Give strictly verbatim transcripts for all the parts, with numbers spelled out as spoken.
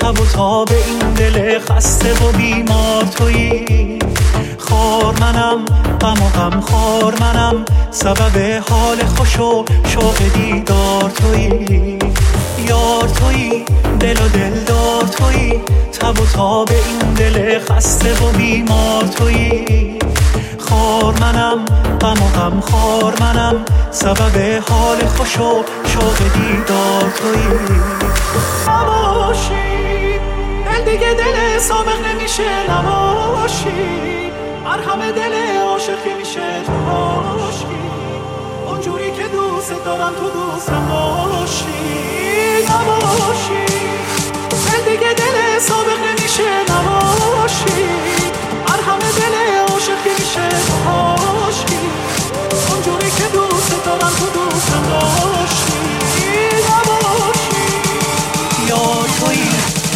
تب و تاب این دل خسته و بیمار تویی. خار منم، غم و غم خار منم، سبب حال خوش و شوق دیدار تویی. یار تویی، دل و دلدار تویی، تب و تاب این دل خسته و بیمار تویی. خار منم، غم و غم خار منم، سبب حال خوش و شوق دیدار تویی. نباشی دل دیگه دل سابق نمیشه، نباشی مرهم دل عاشقی میشه تو باشی. اونجوری که دوست دارم تو دوستم باشی. نباشی دل دیگه دل سابق نمیشه، نباشی مرهم دل عاشقی میشه تو باشی. اونجوری که دوست دارم تو دوستم باشی. نباشی یار تویی.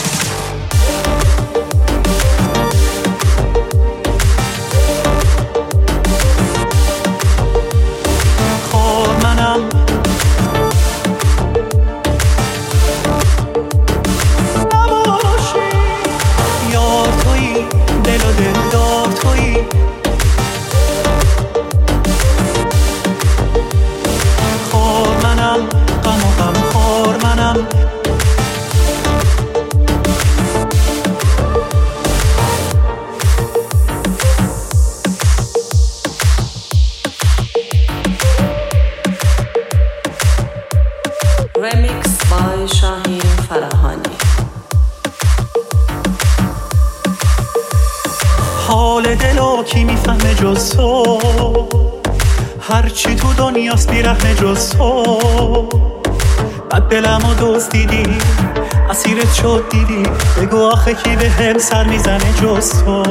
حال دلو کی میفهمه جز تو، هرچی تو دنیاست بیرحمه جز تو. بد دلمو دوست دیدی، اسیرت شد دیدی، بگو آخه کی به هم سر میزنه جز تو.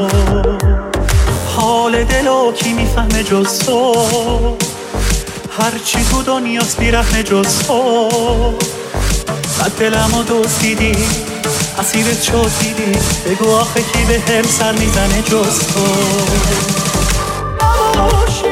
حال دلو کی میفهمه جز تو، هرچی تو دنیاست بیرحمه جز تو. بد دلمو دوست دیدی، اسیرت شد دیدی، بگو آخه کی به هم سر میزنه جز تو. نباشی